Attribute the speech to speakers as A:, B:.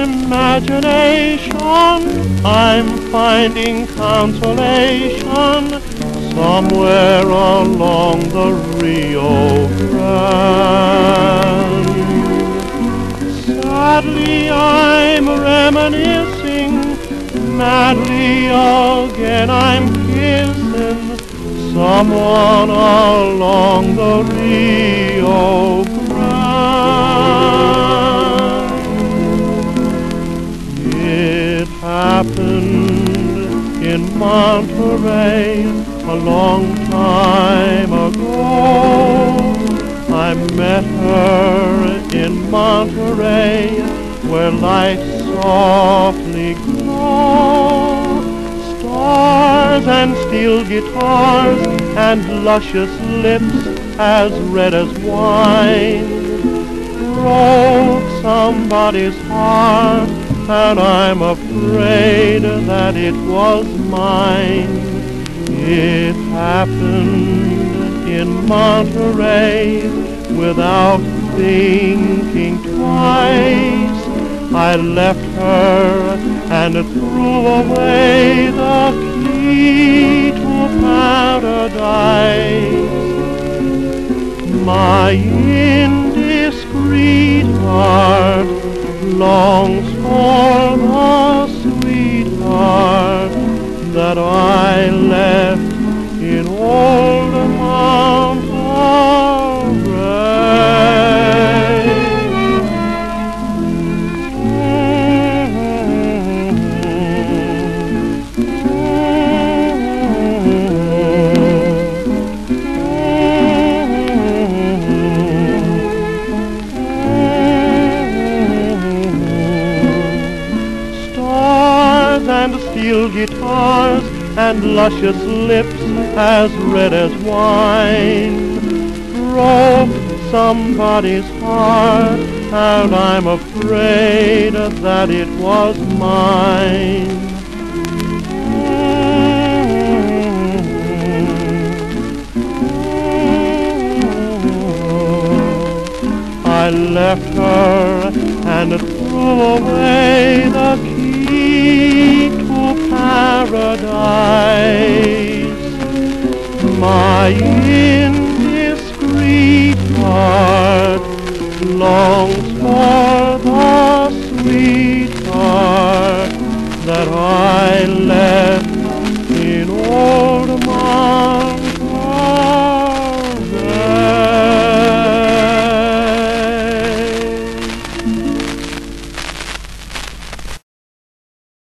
A: imagination I'm finding consolation somewhere along the Rio Grande. Sadly I'm reminiscing, madly again I'm kissing someone along the Rio Grande. It happened in Monterey a long time ago. I met her in Monterey where lights softly glow. Stars and steel guitars and luscious lips as red as wine broke somebody's heart, and I'm afraid that it was mine. It happened in Monterey without thinking twice. I left her and threw away the key to paradise. My indiscreet heart longs for the sweetheart that I left in old and steel guitars and luscious lips as red as wine broke somebody's heart, and I'm afraid that it was mine. I left her and threw away the key to paradise. My indiscreet heart longs for